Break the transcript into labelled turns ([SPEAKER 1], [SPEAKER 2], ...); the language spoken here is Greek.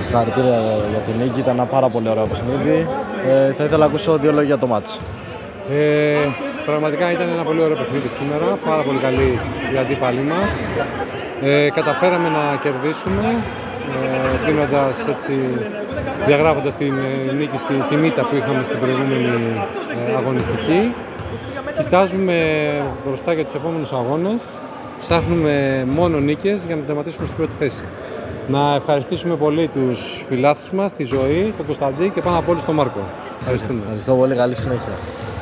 [SPEAKER 1] Συγχαρητήρια για την νίκη, ήταν ένα πάρα πολύ ωραίο παιχνίδι. Θα ήθελα να ακούσω δύο λόγια για το μάτς.
[SPEAKER 2] Πραγματικά ήταν ένα πολύ ωραίο παιχνίδι σήμερα, πάρα πολύ καλή η αντίπαλή μας. Καταφέραμε να κερδίσουμε, διαγράφοντας την νίκη, την ήττα που είχαμε στην προηγούμενη αγωνιστική. Κοιτάζουμε μπροστά για τους επόμενους αγώνες, ψάχνουμε μόνο νίκες για να τερματίσουμε στην πρώτη θέση. Να ευχαριστήσουμε πολύ τους φιλάθλους μας, τη Ζωή, τον Κωνσταντή και πάνω απ' όλους τον Μάρκο. Ευχαριστούμε.
[SPEAKER 1] Ευχαριστώ πολύ, καλή συνέχεια.